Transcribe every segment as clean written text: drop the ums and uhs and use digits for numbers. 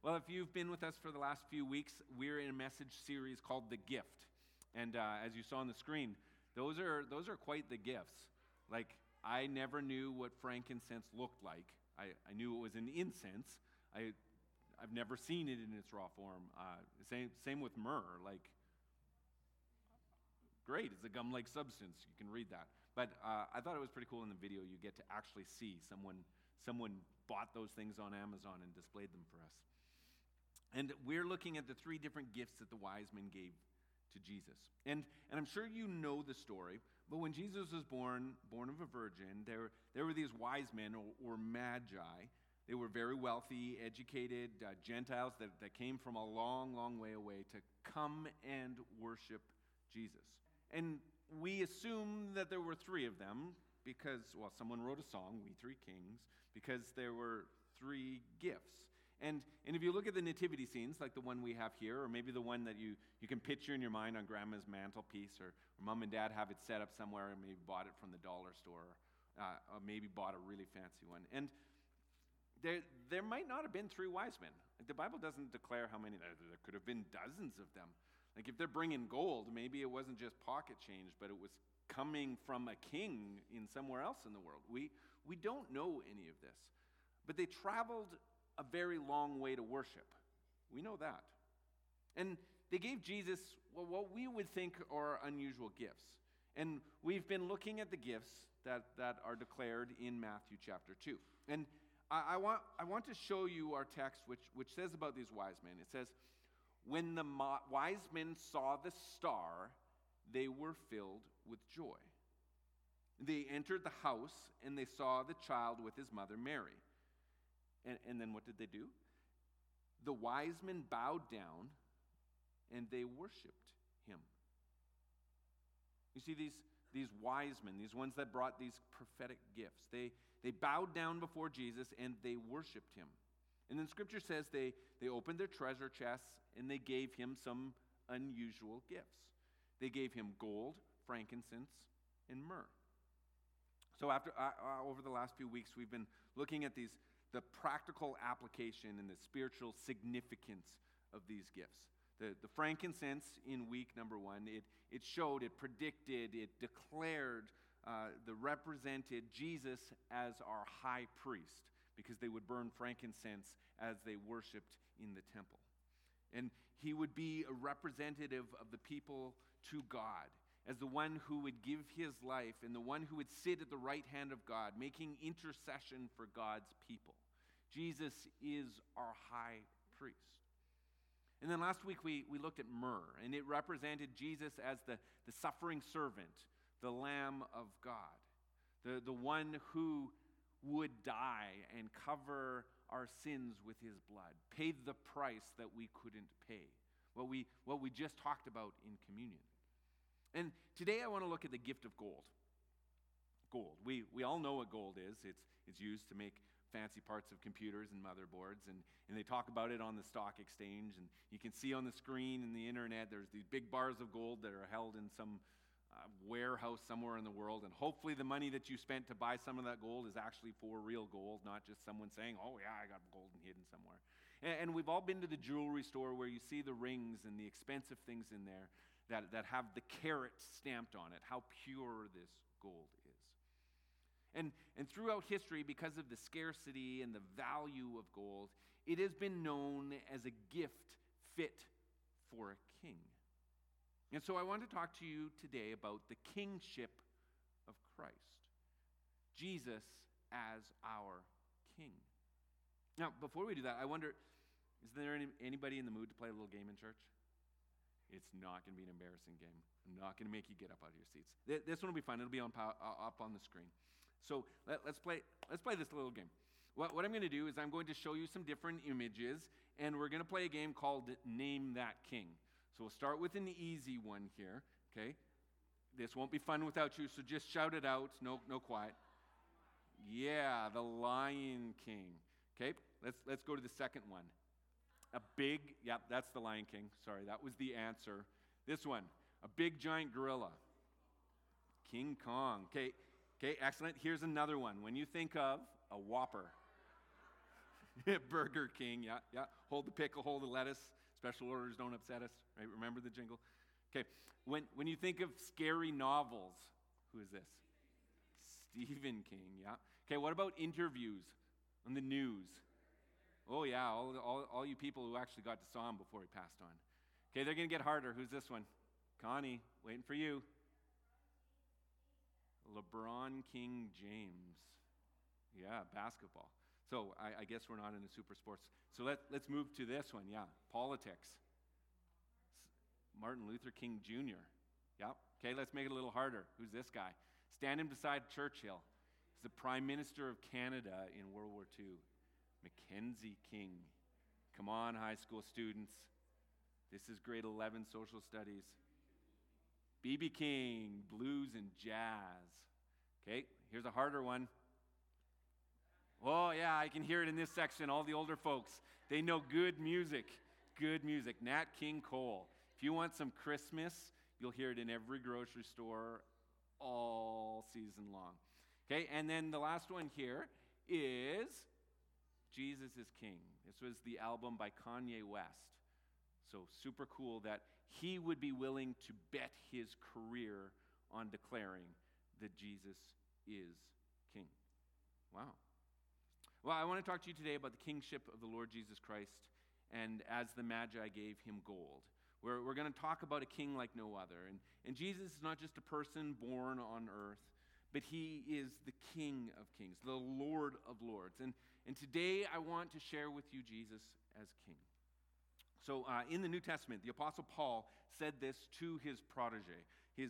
Well, if you've been with us for the last few weeks, we're in a message series called The Gift. And as you saw on the screen, those are quite the gifts. Like, I never knew what frankincense looked like. I knew it was an incense. I've never seen it in its raw form. Same with myrrh. Like, great, it's a gum-like substance. You can read that. But I thought it was pretty cool in the video. You get to actually see someone bought those things on Amazon and displayed them for us. And we're looking at the three different gifts that the wise men gave to Jesus. And I'm sure you know the story, but when Jesus was born of a virgin, there were these wise men, or magi. They were very wealthy, educated Gentiles that came from a long, long way away to come and worship Jesus. And we assume that there were three of them because, well, someone wrote a song, We Three Kings, because there were three gifts. And if you look at the nativity scenes, like the one we have here, or maybe the one that you can picture in your mind on grandma's mantelpiece, or mom and dad have it set up somewhere and maybe bought it from the dollar store, or maybe bought a really fancy one. And there might not have been three wise men. Like, the Bible doesn't declare how many. There could have been dozens of them. Like, if they're bringing gold, maybe it wasn't just pocket change, but it was coming from a king in somewhere else in the world. We don't know any of this. But they traveled a very long way to worship. We know that. And they gave Jesus what we would think are unusual gifts. And we've been looking at the gifts that are declared in Matthew chapter 2. And I want to show you our text, which says about these wise men. It says, when the wise men saw the star, they were filled with joy. They entered the house, and they saw the child with his mother Mary. And then what did they do? The wise men bowed down, and they worshiped him. You see, these wise men, these ones that brought these prophetic gifts, they bowed down before Jesus, and they worshiped him. And then Scripture says they opened their treasure chests, and they gave him some unusual gifts. They gave him gold, frankincense, and myrrh. So over the last few weeks, we've been looking at the practical application and the spiritual significance of these gifts. The frankincense in week number 1, it showed, it predicted, it declared, represented Jesus as our high priest, because they would burn frankincense as they worshiped in the temple. And he would be a representative of the people to God, as the one who would give his life and the one who would sit at the right hand of God, making intercession for God's people. Jesus is our high priest. And then last week we looked at myrrh, and it represented Jesus as the suffering servant, the Lamb of God, the one who would die and cover our sins with his blood, pay the price that we couldn't pay, what we just talked about in communion. And today I want to look at the gift of gold. Gold. We all know what gold is. It's used to make fancy parts of computers and motherboards, and they talk about it on the stock exchange, and you can see on the screen and the internet there's these big bars of gold that are held in some warehouse somewhere in the world, and hopefully the money that you spent to buy some of that gold is actually for real gold, not just someone saying, oh yeah, I got gold hidden somewhere. And we've all been to the jewelry store where you see the rings and the expensive things in there that have the carat stamped on it, how pure this gold is. And throughout history, because of the scarcity and the value of gold, it has been known as a gift fit for a king. And so I want to talk to you today about the kingship of Christ, Jesus as our king. Now, before we do that, I wonder, is there anybody in the mood to play a little game in church? It's not going to be an embarrassing game. I'm not going to make you get up out of your seats. This one will be fun. It'll be up on the screen. So let's play this little game. What I'm going to do is I'm going to show you some different images, and we're going to play a game called Name That King. So we'll start with an easy one here, okay? This won't be fun without you, so just shout it out. No quiet. Yeah, the Lion King. Okay, let's go to the second one. That's the Lion King. Sorry, that was the answer. This one, a big giant gorilla. King Kong. Okay, excellent. Here's another one. When you think of a Whopper. Burger King, yeah. Hold the pickle, hold the lettuce. Special orders don't upset us, right? Remember the jingle? Okay, when you think of scary novels, who is this? Stephen King, yeah. Okay, what about interviews on the news? Oh, yeah, all you people who actually got to saw him before he passed on. Okay, they're going to get harder. Who's this one? Connie, waiting for you. LeBron King James. Yeah, basketball. So I guess we're not into super sports. So let's move to this one, yeah, politics. Martin Luther King Jr. Yep. Okay, let's make it a little harder. Who's this guy? Standing beside Churchill. He's the Prime Minister of Canada in World War II. Mackenzie King. Come on, high school students. This is grade 11 social studies. B.B. King, blues and jazz. Okay, here's a harder one. Oh, yeah, I can hear it in this section. All the older folks, they know good music. Good music. Nat King Cole. If you want some Christmas, you'll hear it in every grocery store all season long. Okay, and then the last one here is Jesus is King. This was the album by Kanye West. So super cool that he would be willing to bet his career on declaring that Jesus is King. Wow. Well, I want to talk to you today about the kingship of the Lord Jesus Christ, and as the Magi gave him gold. We're going to talk about a king like no other. And Jesus is not just a person born on earth, but he is the King of kings, the Lord of lords. And today I want to share with you Jesus as king. So in the New Testament, the Apostle Paul said this to his protege,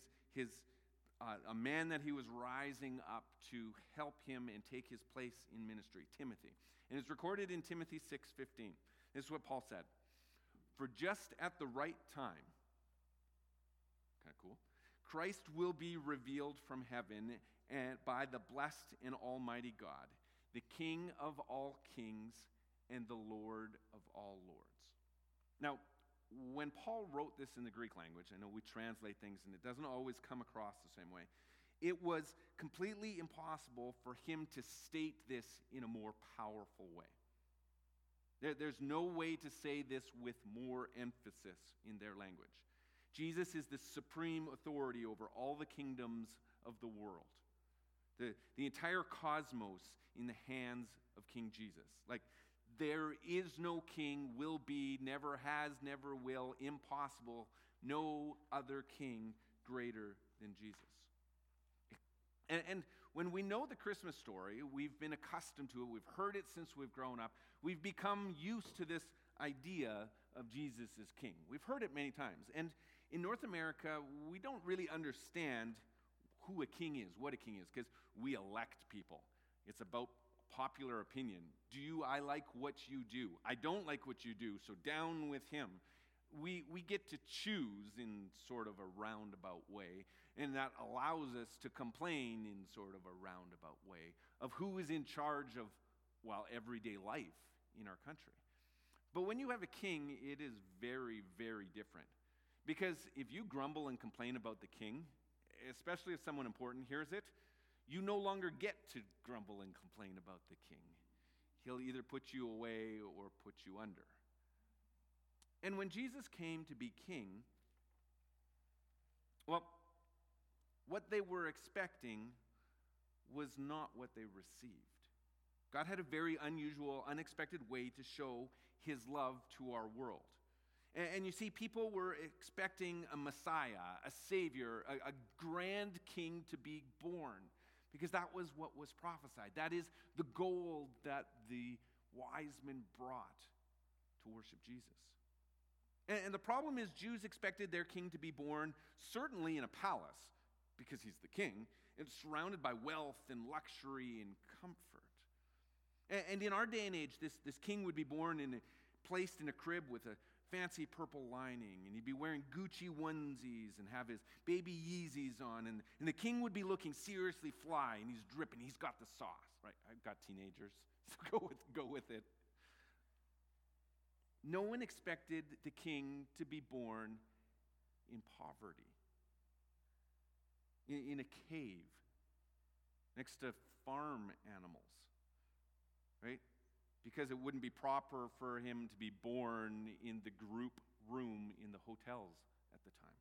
a man that he was rising up to help him and take his place in ministry, Timothy. And it's recorded in Timothy 6:15. This is what Paul said. For just at the right time, kind of cool, Christ will be revealed from heaven and by the blessed and almighty God, the King of all kings and the Lord of all lords. Now, when Paul wrote this in the Greek language, I know we translate things and it doesn't always come across the same way. It was completely impossible for him to state this in a more powerful way. There's no way to say this with more emphasis in their language. Jesus is the supreme authority over all the kingdoms of the world. The entire cosmos in the hands of King Jesus. Like, there is no king, will be, never has, never will, impossible, no other king greater than Jesus. And when we know the Christmas story, we've been accustomed to it, we've heard it since we've grown up, we've become used to this idea of Jesus as king. We've heard it many times. And in North America, we don't really understand who a king is, what a king is, because we elect people. It's about popular opinion. I like what you do? I don't like what you do, so down with him. We get to choose in sort of a roundabout way, and that allows us to complain in sort of a roundabout way of who is in charge of, everyday life in our country. But when you have a king, it is very, very different. Because if you grumble and complain about the king, especially if someone important hears it, you no longer get to grumble and complain about the king. He'll either put you away or put you under. And when Jesus came to be king, what they were expecting was not what they received. God had a very unusual, unexpected way to show his love to our world. And you see, people were expecting a Messiah, a Savior, a grand king to be born, because that was what was prophesied. That is the gold that the wise men brought to worship Jesus. And the problem is, Jews expected their king to be born certainly in a palace, because he's the king, and surrounded by wealth and luxury and comfort. And in our day and age, this king would be born placed in a crib with a fancy purple lining, and he'd be wearing Gucci onesies and have his baby Yeezys on, and the king would be looking seriously fly, and he's dripping. He's got the sauce, right? I've got teenagers, so go with it. No one expected the king to be born in poverty, in a cave, next to farm animals, right? because it wouldn't be proper for him to be born in the group room in the hotels at the time.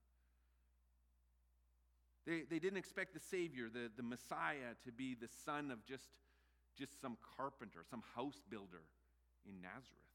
They didn't expect the Savior, the Messiah, to be the son of just some carpenter, some house builder in Nazareth.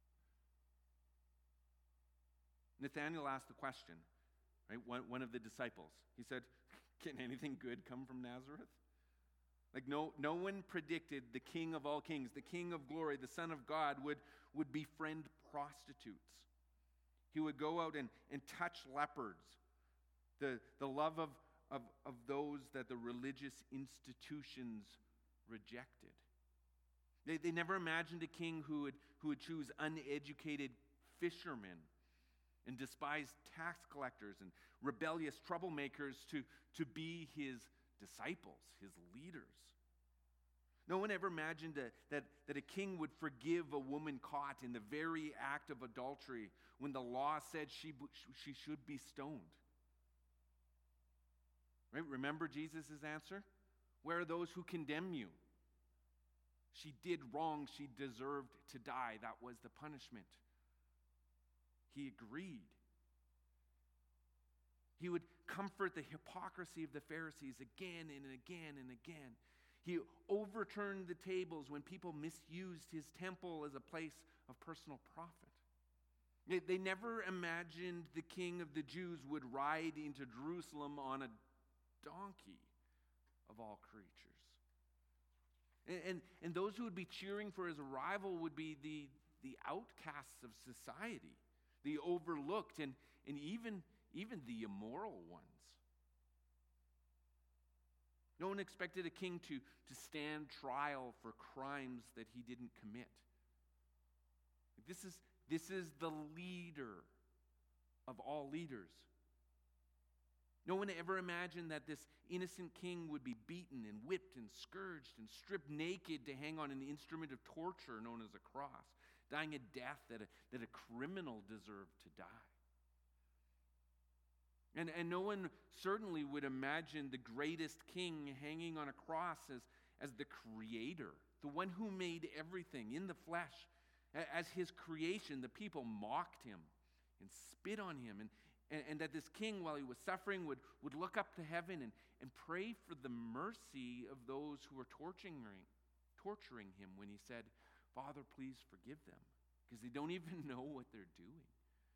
Nathanael asked the question, right? One of the disciples. He said, "Can anything good come from Nazareth?" Like no one predicted the King of all kings, the King of glory, the Son of God would befriend prostitutes. He would go out and touch leopards. The love of those that the religious institutions rejected. They never imagined a king who would choose uneducated fishermen and despised tax collectors and rebellious troublemakers to be his disciples, his leaders. No one ever imagined that a king would forgive a woman caught in the very act of adultery when the law said she should be stoned. Right? Remember Jesus' answer? Where are those who condemn you? She did wrong. She deserved to die. That was the punishment. He agreed. He would comfort the hypocrisy of the Pharisees again and again and again. He overturned the tables when people misused his temple as a place of personal profit. They never imagined the King of the Jews would ride into Jerusalem on a donkey of all creatures. And those who would be cheering for his arrival would be the outcasts of society, the overlooked, and even the immoral ones. No one expected a king to stand trial for crimes that he didn't commit. This is the leader of all leaders. No one ever imagined that this innocent king would be beaten and whipped and scourged and stripped naked to hang on an instrument of torture known as a cross, dying a death that a criminal deserved to die. And no one certainly would imagine the greatest king hanging on a cross as the creator, the one who made everything in the flesh. As his creation, the people mocked him and spit on him, and that this king, while he was suffering, would look up to heaven and pray for the mercy of those who were torturing him when he said, "Father, please forgive them," because they don't even know what they're doing.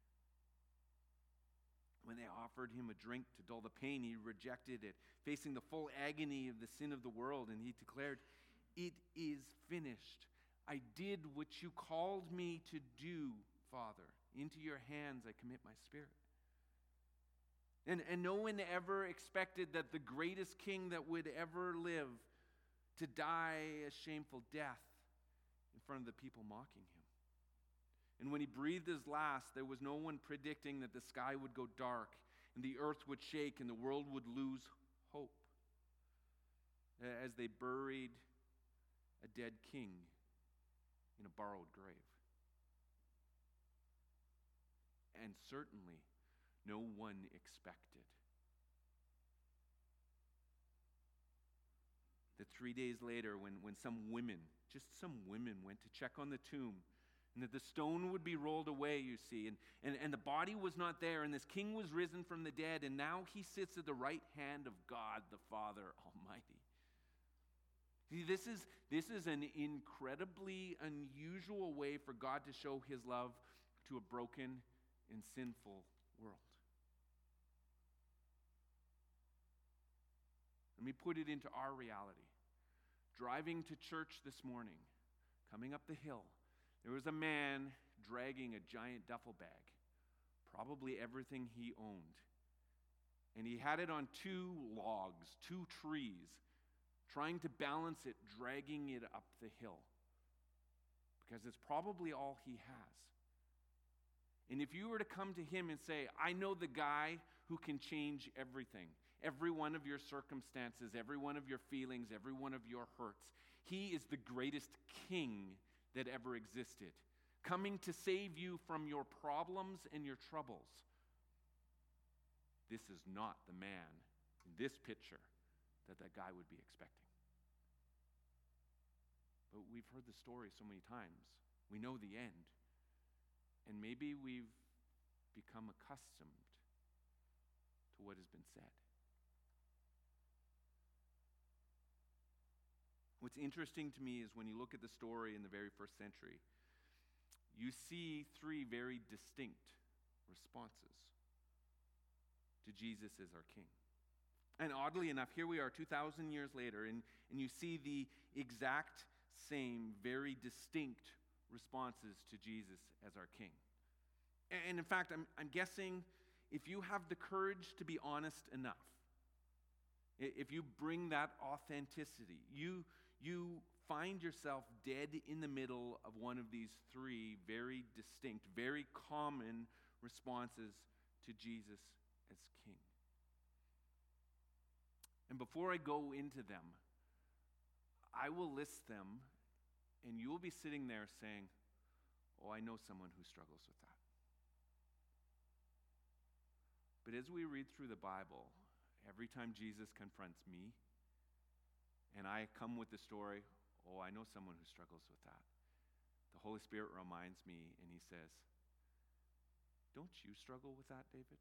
When they offered him a drink to dull the pain, he rejected it, facing the full agony of the sin of the world, and he declared, "It is finished. I did what you called me to do, Father. Into your hands I commit my spirit." And no one ever expected that the greatest king that would ever live to die a shameful death in front of the people mocking him. And when he breathed his last, there was no one predicting that the sky would go dark and the earth would shake and the world would lose hope as they buried a dead king in a borrowed grave. And certainly no one expected that 3 days later, when some women went to check on the tomb, and that the stone would be rolled away, you see, and the body was not there, and this king was risen from the dead, and now he sits at the right hand of God the Father Almighty. See, this is an incredibly unusual way for God to show his love to a broken and sinful world. Let me put it into our reality. Driving to church this morning, coming up the hill, there was a man dragging a giant duffel bag, probably everything he owned. And he had it on 2 logs, 2 trees, trying to balance it, dragging it up the hill, because it's probably all he has. And if you were to come to him and say, "I know the guy who can change everything, every one of your circumstances, every one of your feelings, every one of your hurts. He is the greatest king that ever existed, coming to save you from your problems and your troubles." This is not the man in this picture that guy would be expecting. we've heard the story so many times. We know the end. And maybe we've become accustomed to what has been said. What's interesting to me is when you look at the story in the very first century, you see three very distinct responses to Jesus as our king. And oddly enough, here we are 2,000 years later, and you see the exact same, very distinct responses to Jesus as our king. And in fact, I'm guessing if you have the courage to be honest enough, if you bring that authenticity, you find yourself dead in the middle of one of these three very distinct, very common responses to Jesus as king. And before I go into them, I will list them, and you will be sitting there saying, "Oh, I know someone who struggles with that." But as we read through the Bible, every time Jesus confronts me, and I come with the story, "Oh, I know someone who struggles with that," the Holy Spirit reminds me, and he says, "Don't you struggle with that, David?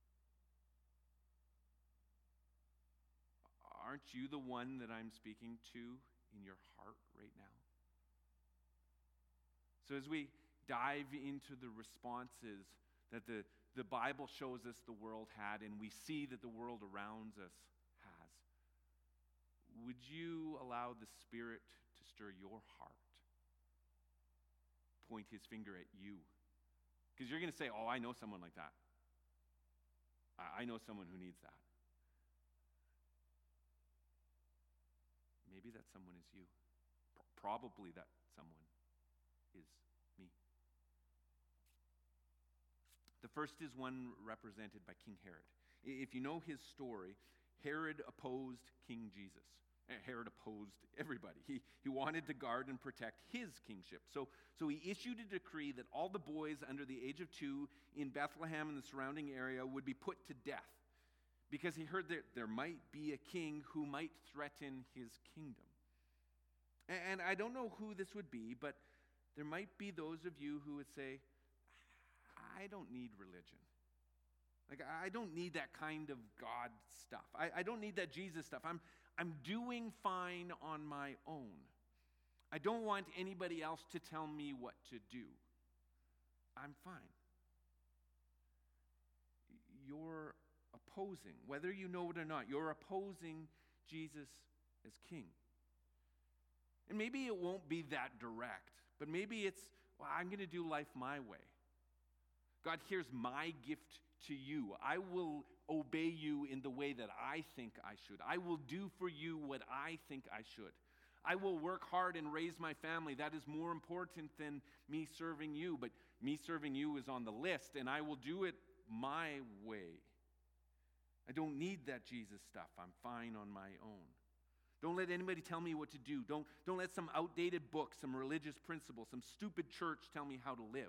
Aren't you the one that I'm speaking to in your heart right now?" So as we dive into the responses that the Bible shows us the world had, and we see that the world around us has, would you allow the Spirit to stir your heart? Point his finger at you. Because you're going to say, "Oh, I know someone like that. I know someone who needs that." Maybe that someone is you. Probably that someone is me. The first is one represented by King Herod. If you know his story, Herod opposed King Jesus. Herod opposed everybody. He wanted to guard and protect his kingship. So he issued a decree that all the boys under the age of 2 in Bethlehem and the surrounding area would be put to death, because he heard that there might be a king who might threaten his kingdom. And I don't know who this would be, but there might be those of you who would say, "I don't need religion. Like, I don't need that kind of God stuff. I don't need that Jesus stuff. I'm doing fine on my own. I don't want anybody else to tell me what to do. I'm fine." You're opposing, whether you know it or not, you're opposing Jesus as king. And maybe it won't be that direct, but maybe it's, "Well, I'm going to do life my way. God, here's my gift to you. I will obey you in the way that I think I should. I will do for you what I think I should. I will work hard and raise my family. That is more important than me serving you, but me serving you is on the list, and I will do it my way. I don't need that Jesus stuff. I'm fine on my own. Don't let anybody tell me what to do. Don't let some outdated book, some religious principle, some stupid church tell me how to live.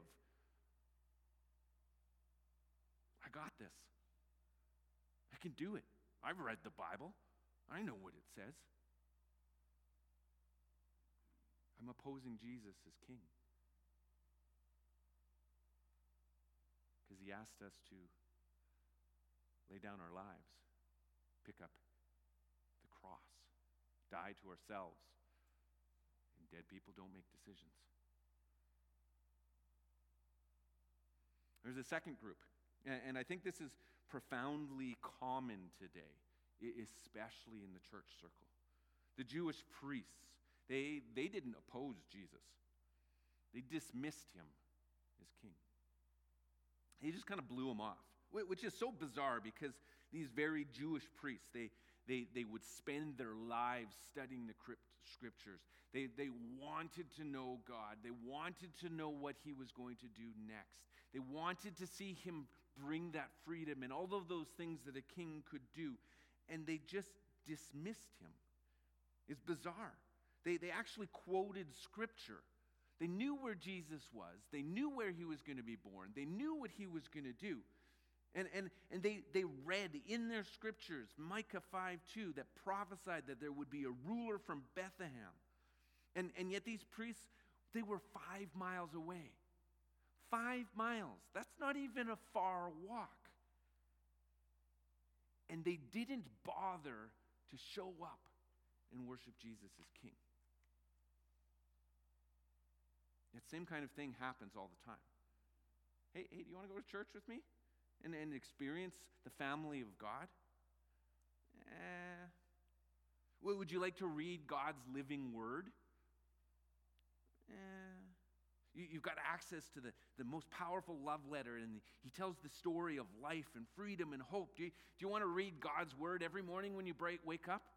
I got this. I can do it. I've read the Bible. I know what it says." I'm opposing Jesus as king, because he asked us to lay down our lives, pick up the cross, die to ourselves. And dead people don't make decisions. There's a second group, and I think this is profoundly common today, especially in the church circle. The Jewish priests, they didn't oppose Jesus. They dismissed him as king. He just kind of blew him off, which is so bizarre, because these very Jewish priests, they would spend their lives studying the scriptures. They wanted to know God. They wanted to know what he was going to do next. They wanted to see him bring that freedom and all of those things that a king could do. And they just dismissed him. It's bizarre. They actually quoted scripture. They knew where Jesus was. They knew where he was going to be born. They knew what he was going to do. And they read in their scriptures, Micah 5:2, that prophesied that there would be a ruler from Bethlehem. And yet these priests, they were 5 miles away. 5 miles. That's not even a far walk. And they didn't bother to show up and worship Jesus as king. That same kind of thing happens all the time. Hey, do you want to go to church with me and experience the family of God? Would you like to read God's living word? You've got access to the most powerful love letter, and he tells the story of life and freedom and hope. Do you want to read God's word every morning when you wake up?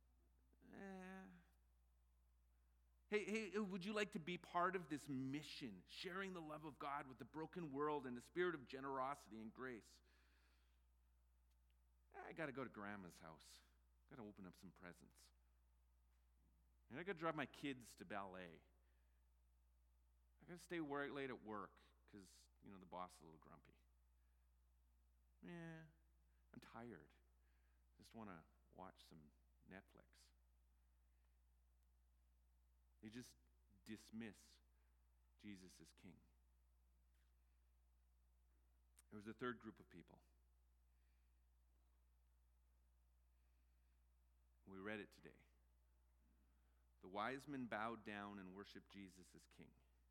Hey, would you like to be part of this mission, sharing the love of God with the broken world and the spirit of generosity and grace? I got to go to Grandma's house. Got to open up some presents. And I got to drive my kids to ballet. I got to stay late at work because, the boss is a little grumpy. I'm tired. Just want to watch some Netflix. They just dismiss Jesus as king. There was a third group of people. We read it today. The wise men bowed down and worshiped Jesus as king.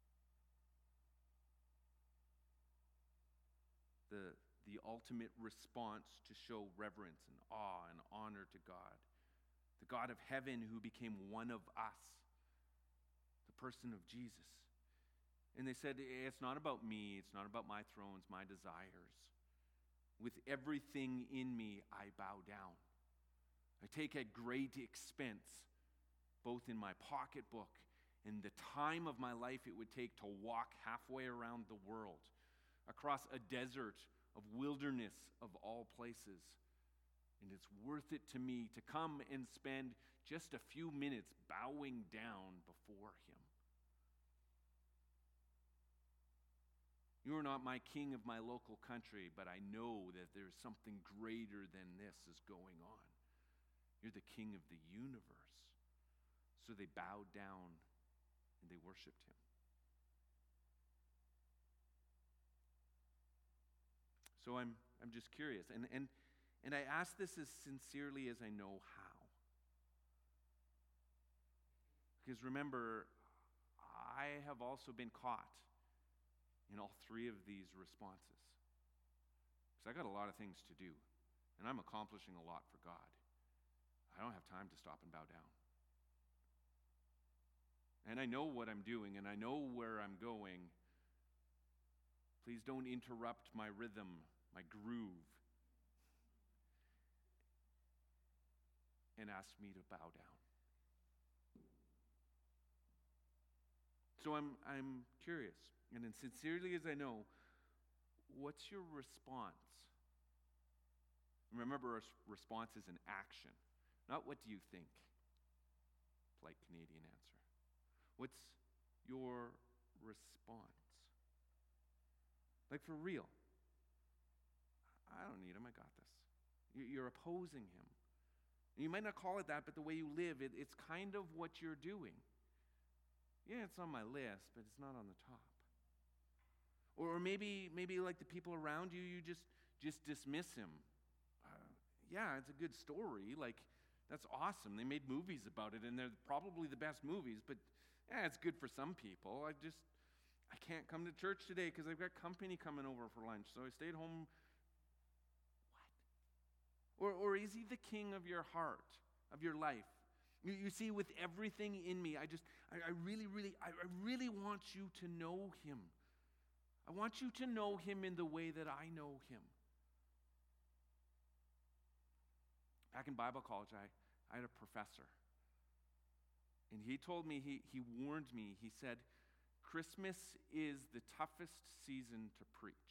The ultimate response to show reverence and awe and honor to God. The God of heaven who became one of us. The person of Jesus. And they said, it's not about me, it's not about my thrones, my desires. With everything in me, I bow down. I take at great expense, both in my pocketbook and the time of my life it would take to walk halfway around the world, across a desert of wilderness of all places. And it's worth it to me to come and spend just a few minutes bowing down before him. You are not my king of my local country, but I know that there's something greater than this is going on. You're the king of the universe. So they bowed down and they worshiped him. So I'm just curious. And I ask this as sincerely as I know how. Because remember, I have also been caught in all three of these responses. Because I got a lot of things to do. And I'm accomplishing a lot for God. I don't have time to stop and bow down. And I know what I'm doing, and I know where I'm going. Please don't interrupt my rhythm, my groove, and ask me to bow down. So I'm curious, and as sincerely as I know, what's your response? Remember, response is an action, not what do you think? Polite Canadian answer. What's your response? Like for real. I don't need him, I got this. You're opposing him. You might not call it that, but the way you live, it's kind of what you're doing. Yeah, it's on my list, but it's not on the top. Or maybe like the people around you, you just dismiss him. Yeah, it's a good story. Like, that's awesome. They made movies about it, and they're probably the best movies, but it's good for some people. I can't come to church today because I've got company coming over for lunch, so I stayed home. What? Or is he the king of your heart, of your life? You see, with everything in me, I really want you to know him. I want you to know him in the way that I know him. Back in Bible college, I had a professor. And he told me, he warned me, he said, Christmas is the toughest season to preach.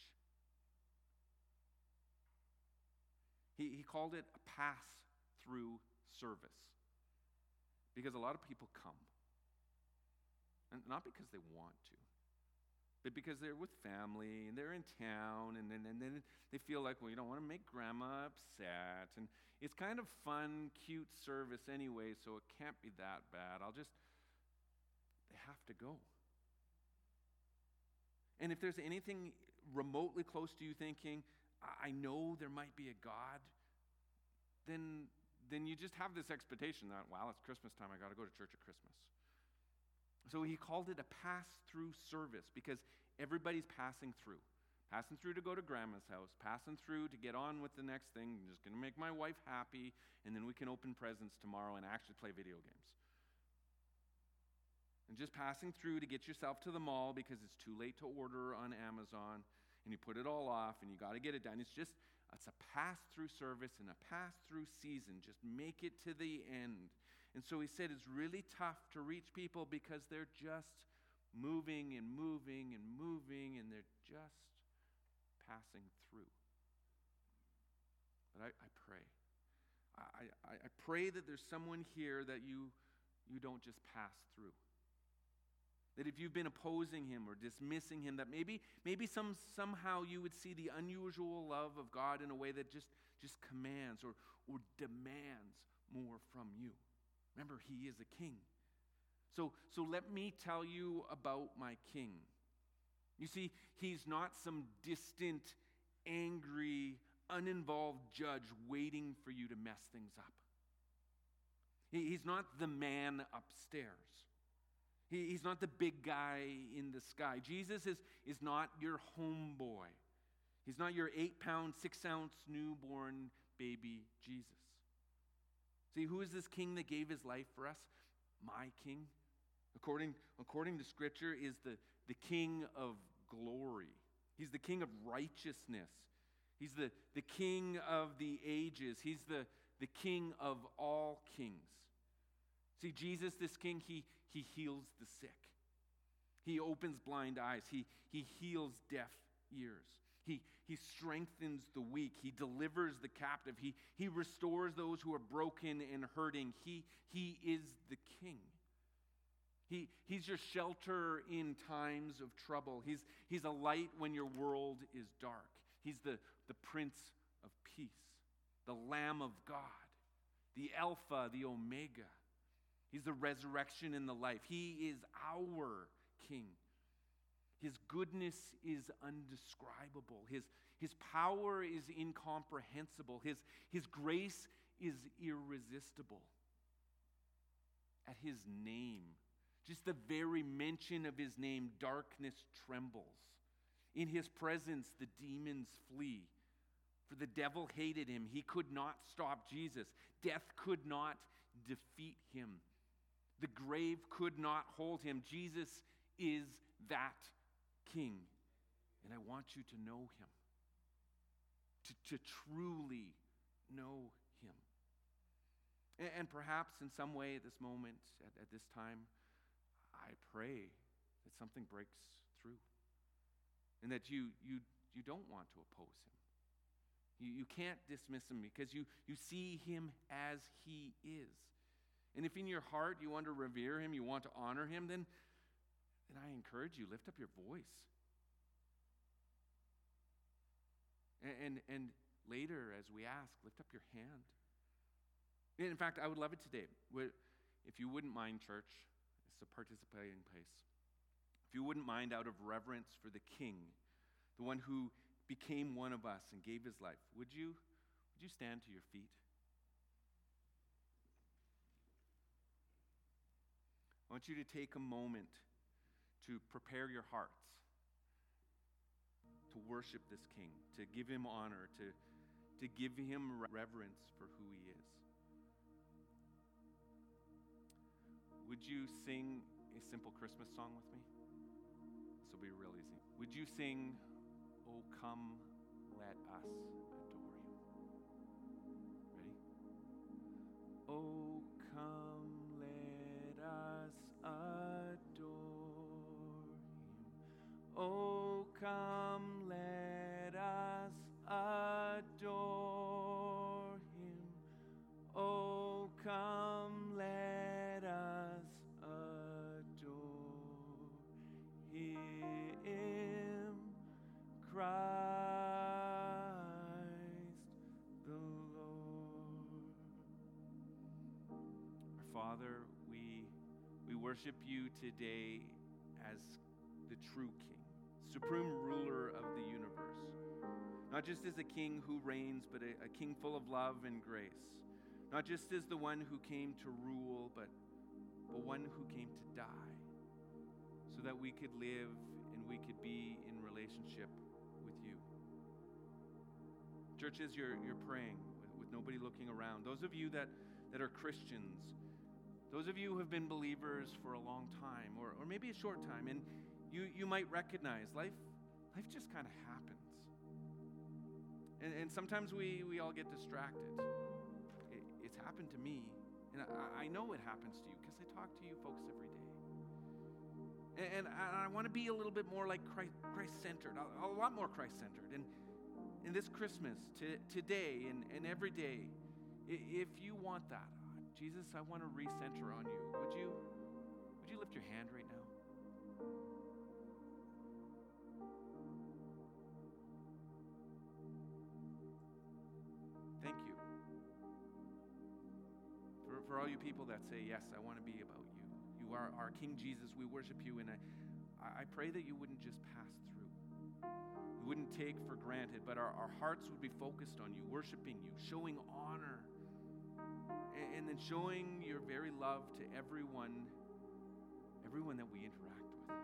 He called it a pass-through service. Because a lot of people come. And not because they want to, but because they're with family and they're in town and then they feel like, well, you don't want to make grandma upset. And it's kind of fun, cute service anyway, so it can't be that bad. I'll just have to go. And if there's anything remotely close to you thinking, I know there might be a God, then you just have this expectation that, well, it's Christmas time, I got to go to church at Christmas. So he called it a pass-through service because everybody's passing through. Passing through to go to grandma's house, passing through to get on with the next thing. I'm just going to make my wife happy, and then we can open presents tomorrow and actually play video games. And just passing through to get yourself to the mall because it's too late to order on Amazon, and you put it all off, and you got to get it done. It's a pass-through service and a pass-through season. Just make it to the end. And so he said it's really tough to reach people because they're just moving and moving and moving, and they're just passing through. But I pray. I pray that there's someone here that you don't just pass through. That if you've been opposing him or dismissing him, that maybe somehow you would see the unusual love of God in a way that just commands or demands more from you. Remember, he is a king. So let me tell you about my king. You see, he's not some distant, angry, uninvolved judge waiting for you to mess things up. He's not the man upstairs. He's not the big guy in the sky. Jesus is not your homeboy. He's not your 8-pound, 6-ounce newborn baby Jesus. See, who is this king that gave his life for us? My king, according to Scripture, is the king of glory. He's the king of righteousness. He's the king of the ages. He's the king of all kings. See, Jesus, this king, he heals the sick. He opens blind eyes. He heals deaf ears. He strengthens the weak. He delivers the captive. He restores those who are broken and hurting. He is the king. He's your shelter in times of trouble. He's a light when your world is dark. He's the Prince of Peace, the Lamb of God, the Alpha, the Omega. He's the resurrection and the life. He is our king. His goodness is undescribable. His power is incomprehensible. His grace is irresistible. At his name, just the very mention of his name, darkness trembles. In his presence, the demons flee. For the devil hated him. He could not stop Jesus. Death could not defeat him. The grave could not hold him. Jesus is that king. And I want you to know him. To truly know him. And perhaps in some way at this moment, at this time, I pray that something breaks through. And that you don't want to oppose him. You can't dismiss him because you see him as he is. And if in your heart you want to revere him, you want to honor him, then I encourage you, lift up your voice. And later, as we ask, lift up your hand. In fact, I would love it today. If you wouldn't mind, church, it's a participating place. If you wouldn't mind, out of reverence for the King, the one who became one of us and gave his life, would you stand to your feet? I want you to take a moment to prepare your hearts to worship this King, to give him honor, to give him reverence for who he is. Would you sing a simple Christmas song with me? This will be real easy. Would you sing, "Oh, come, let us adore him"? Ready? Oh, come, let us adore him. Oh, come, let us adore him. Oh, come, let us adore him, Christ the Lord. Our worship you today as the true King, supreme ruler of the universe. Not just as a king who reigns, but a king full of love and grace. Not just as the one who came to rule, but one who came to die, so that we could live and we could be in relationship with you. Churches, you're praying with nobody looking around. Those of you that are Christians, those of you who have been believers for a long time, or maybe a short time, and you might recognize life just kind of happens. And sometimes we all get distracted. It's happened to me, and I know it happens to you because I talk to you folks every day. And I want to be a little bit more like Christ-centered, a lot more Christ-centered. And in this Christmas, today and every day, if you want that, Jesus, I want to recenter on you. Would you lift your hand right now? Thank you. For all you people that say, yes, I want to be about you. You are our King Jesus. We worship you. And I pray that you wouldn't just pass through. We wouldn't take for granted, but our hearts would be focused on you, worshiping you, showing honor, and then showing your very love to everyone that we interact with.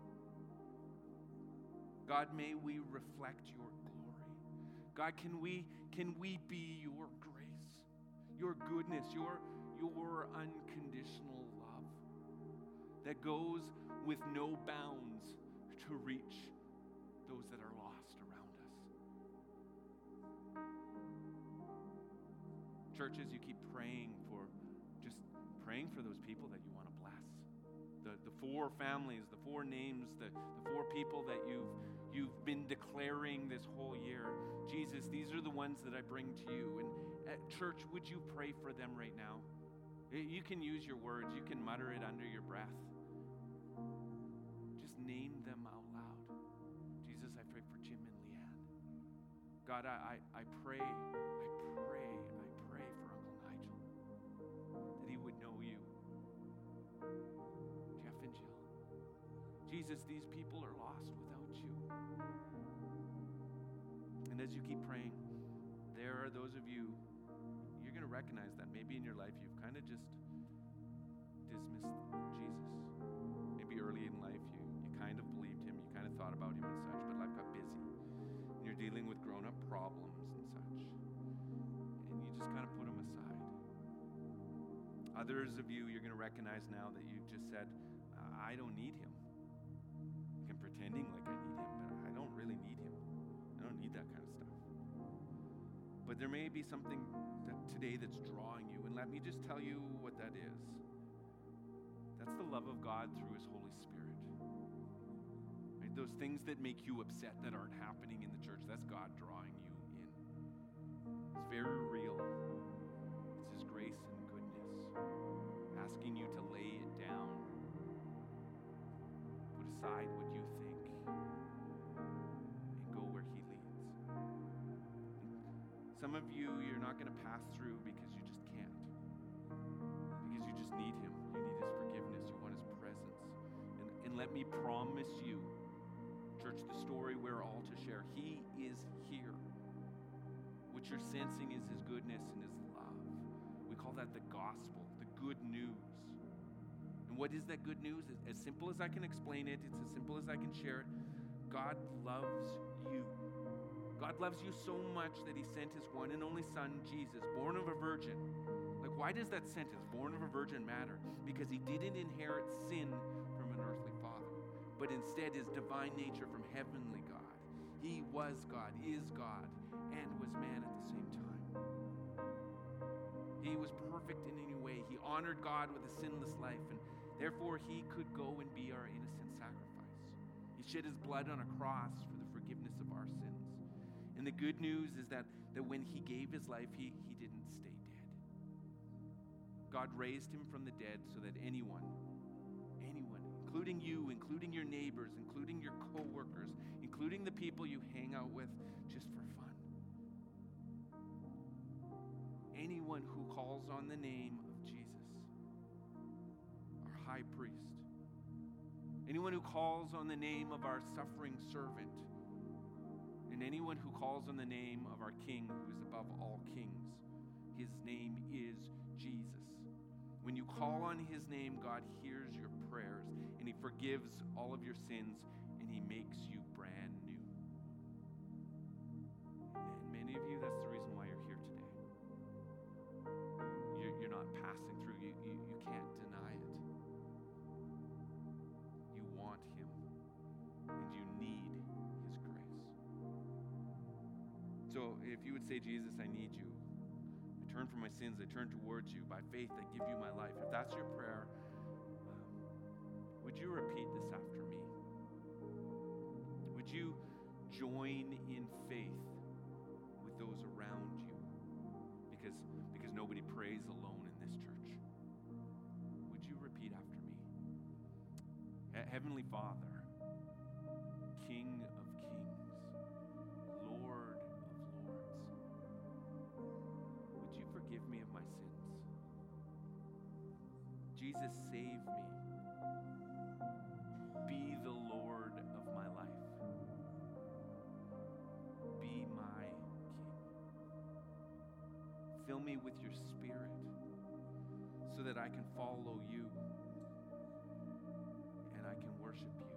God, may we reflect your glory. God, can we be your grace, your goodness, your unconditional love that goes with no bounds to reach those that are lost around us. Church, as you keep praying for those people that you want to bless, the four families, the four names, the four people that you've been declaring this whole year. Jesus, these are the ones that I bring to you. And at church, would you pray for them right now? You can use your words. You can mutter it under your breath. Just name them out loud. Jesus, I pray for Jim and Leanne. God, I pray for Uncle Nigel, that he would know you. Jeff and Jill. Jesus, these people are lost without you. And as you keep praying, there are those of you, you're going to recognize that maybe in your life you've kind of just dismissed Jesus. Maybe early in life you kind of believed him, you kind of thought about him and such, but life got busy. And you're dealing with grown-up problems and such. And you just kind of put him aside. Others of you, you're going to recognize now that you've just said, I don't need him. I'm pretending like I need him, but I don't really need him. I don't need that kind of stuff. But there may be something today that's drawing you, and let me just tell you what that is. That's the love of God through his Holy Spirit. Right? Those things that make you upset that aren't happening in the church, that's God drawing you in. It's very real. It's his grace and goodness, asking you to lay it down, put aside what you think, and go where he leads. Some of you, you're not going to pass through because you just can't. Because you just need him. You need his forgiveness. You want his presence. And let me promise you, church, the story we're all to share, he is here. What you're sensing is his goodness and his love. We call that the gospel, the good news. And what is that good news? As simple as I can explain it, it's as simple as I can share it. God loves you. God loves you so much that he sent his one and only son, Jesus, born of a virgin. Like, why does that sentence, born of a virgin, matter? Because he didn't inherit sin from an earthly father, but instead his divine nature from heavenly God. He was God, is God, and was man at the same time. He was perfect in any way. He honored God with a sinless life, and therefore he could go and be our innocent sacrifice. He shed his blood on a cross for the forgiveness of our sins. And the good news is that when he gave his life, he didn't stay dead. God raised him from the dead so that anyone, including you, including your neighbors, including your co-workers, including the people you hang out with just for fun, anyone who calls on the name of Jesus, our high priest. Anyone who calls on the name of our suffering servant, and anyone who calls on the name of our King who is above all kings, his name is Jesus. When you call on his name, God hears your prayers, and he forgives all of your sins, and he makes you brand new. And many of you, that's the reason why you're here today. You're not passing through. You can't deny it. You want him, and you need his grace. So if you would say, Jesus, I need you. I turn from my sins. I turn towards you. By faith, I give you my life. If that's your prayer, would you repeat this after me? Would you join in faith with those around you? Because nobody prays alone in this church. Would you repeat after me? Heavenly Father, King of kings, Lord of lords, would you forgive me of my sins? Jesus, save me. Be the Lord of my life. Be my King. Fill me with your Spirit so that I can follow you and I can worship you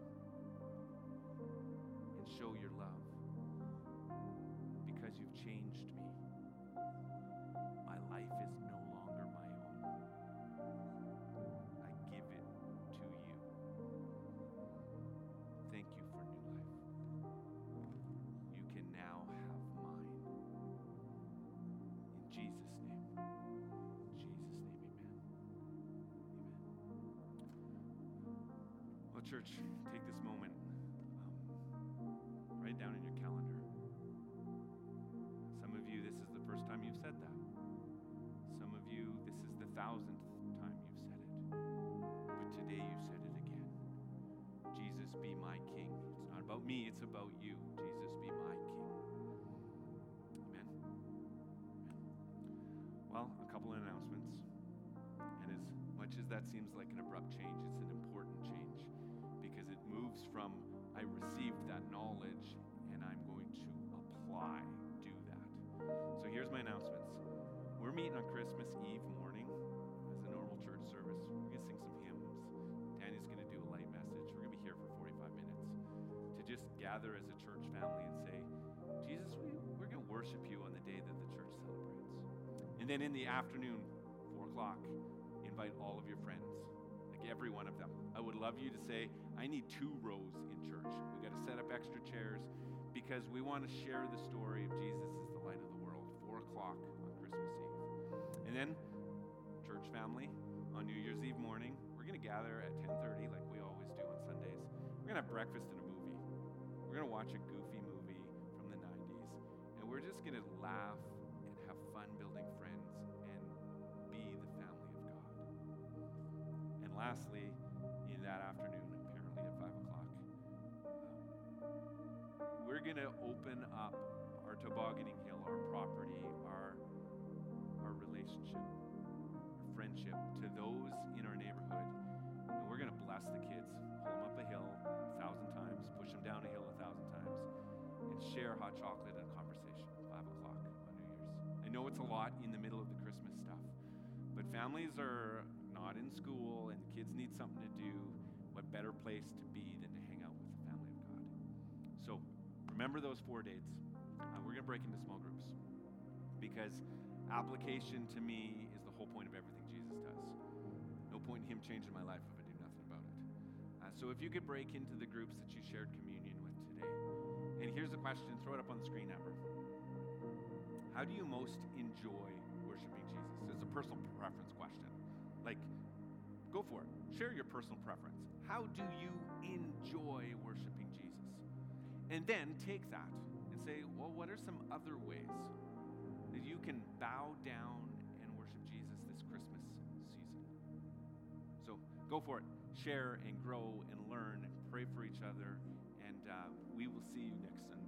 and show your love because you've changed me. My life is no longer my own. I give it to you. Thank you for new life. You can now have mine. In Jesus' name. In Jesus' name, amen. Amen. Well, church, take this moment. Write down in your calendar. Some of you, this is the first time you've said that. Some of you, this is the 1,000th time you've said it. But today you said it again. Jesus, be my King. It's not about me, it's about you. Jesus, be my King. Amen? Amen. Well, a couple of announcements. And as much as that seems like an abrupt change, it's an important change because it moves from I received that knowledge and I'm going to do that. So here's my announcements. We're meeting on Christmas Eve morning as a normal church service. We're going to sing some hymns. Danny's going to do a light message. We're going to be here for 45 minutes to just gather as a church family and say, Jesus, we're going to worship you on the day that the church celebrates. And then in the afternoon, 4 o'clock, invite all of your friends, like every one of them. I would love you to say, I need 2 rows in church. We got to set up extra chairs because we want to share the story of Jesus as the light of the world. 4 o'clock on Christmas Eve. And then, church family, on New Year's Eve morning, we're going to gather at 10:30 like we always do on Sundays. We're going to have breakfast and a movie. We're going to watch a goofy movie from the 90s. And we're just going to laugh and have fun building friends and be the family of God. And lastly, in that afternoon, apparently at 5 o'clock, we're going to open up our tobogganing hill, our property, our relationship, our friendship to those in our neighborhood. And we're going to bless the kids, pull them up a hill 1,000 times, push them down a hill 1,000 times, and share hot chocolate and a conversation at 5 o'clock on New Year's. I know it's a lot in the middle of the Christmas stuff, but families are not in school and the kids need something to do. What better place to be than to hang out with the family of God? So remember those 4 dates. We're going to break into small groups because application to me is the whole point of everything Jesus does. No point in him changing my life if I do nothing about it. So if you could break into the groups that you shared communion with today. And here's the question, throw it up on the screen, Amber. How do you most enjoy worshiping Jesus? It's a personal preference question. Like, go for it. Share your personal preference. How do you enjoy worshiping Jesus? And then take that and say, well, what are some other ways that you can bow down and worship Jesus this Christmas season? So go for it. Share and grow and learn. Pray for each other. And we will see you next Sunday.